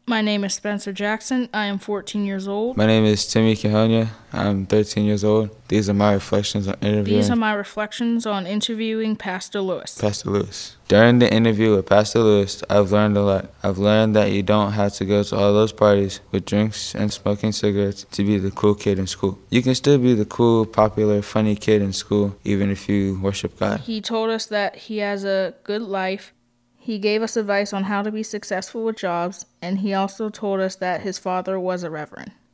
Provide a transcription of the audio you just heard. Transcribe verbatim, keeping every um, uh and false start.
My name is Spencer Jackson. I am fourteen years old. My name is Timmy Cahonia. I'm thirteen years old. These are my reflections on interviewing These are my reflections on interviewing Pastor Lewis. Pastor Lewis. During the interview with Pastor Lewis, I've learned a lot. I've learned that you don't have to go to all those parties with drinks and smoking cigarettes to be the cool kid in school. You can still be the cool, popular, funny kid in school, even if you worship God. He told us that he has a good life. He gave us advice on how to be successful with jobs, and he also told us that his father was a reverend.